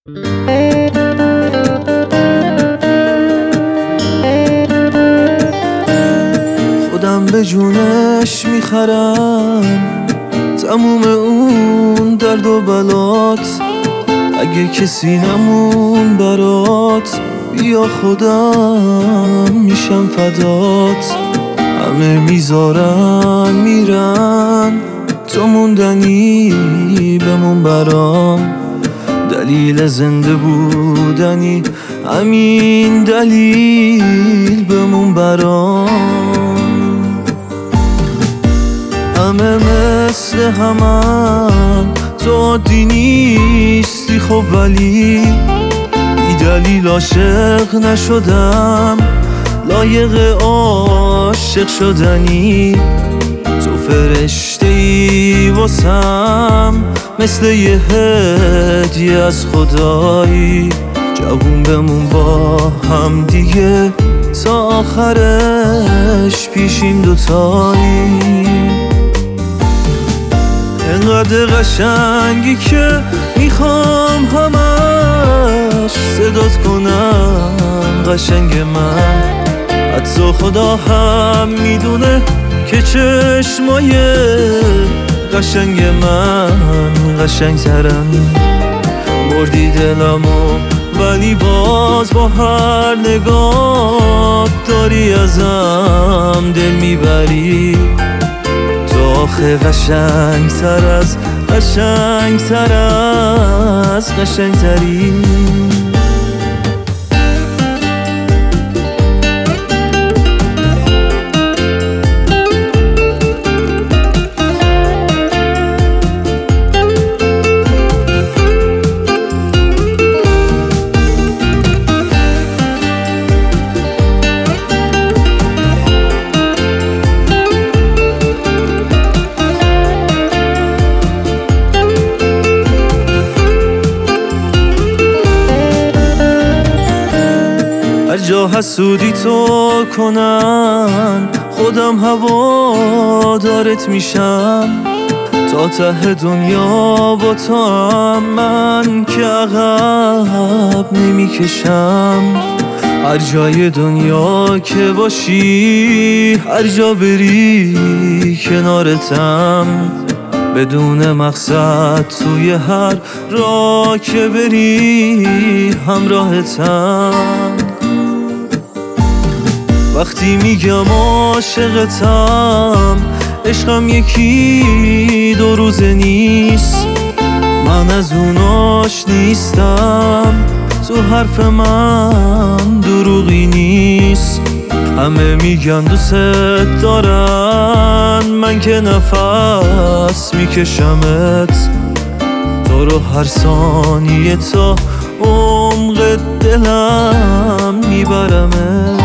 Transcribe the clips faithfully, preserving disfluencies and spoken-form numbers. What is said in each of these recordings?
خودم به جونش میخرم تموم اون درد و بلات. اگه کسی نمون برات بیا خودم میشم فدات. همه میذارن میرن تو موندنی بمون برام. دلیل زنده بودنی همین دلیل بمون برام. همه مثل همن تو عادی نیستی خب ولی بی دلیل عاشق نشدم لایق عاشق شدنی. تو فرشته ای واسم مثل یه هدیه از خدایی. جوون بمون با هم دیگه تا آخرش پیشیم دوتایی. انقدر قشنگی که میخوام همش صدات کنم قشنگ من. حتی خدا هم میدونه که چشمای قشنگ من قشنگ ترن. بردی دلمو ولی باز با هر نگاه داری ازم دل میبری. تو آخه قشنگ تر از قشنگ تر از قشنگ تری. هر جا حسودی تو کنن خودم هوادارت میشم. تا ته دنیا با تو هم من که عقب نمیکشم. هر جای دنیا که باشی هر جا بری کنارتم. بدون مقصد توی هر راه که بری همراهتم. وقتی میگم عاشقتم عشقم یکی دو روزه نیست. من از اوناش نیستم تو حرف من دروغی نیست. همه میگن دوست دارن من که نفس میکشمت. تو رو هر ثانیه تا عمق دلم میبرمت.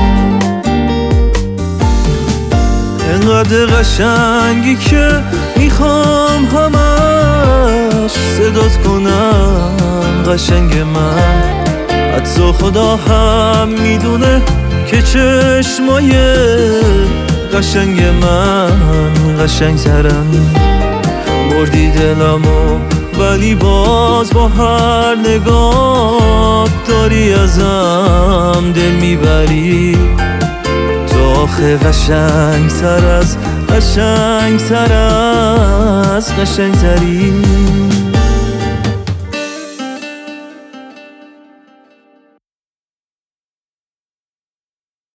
انقدر قشنگی که میخوام همش صدات کنم قشنگ من. حتی خدا هم میدونه که چشمای قشنگ من قشنگ ترن. بردی دلمو ولی باز با هر نگاه داری ازم دل میبری. آخه قشنگ تر از قشنگ تر از قشنگ تری.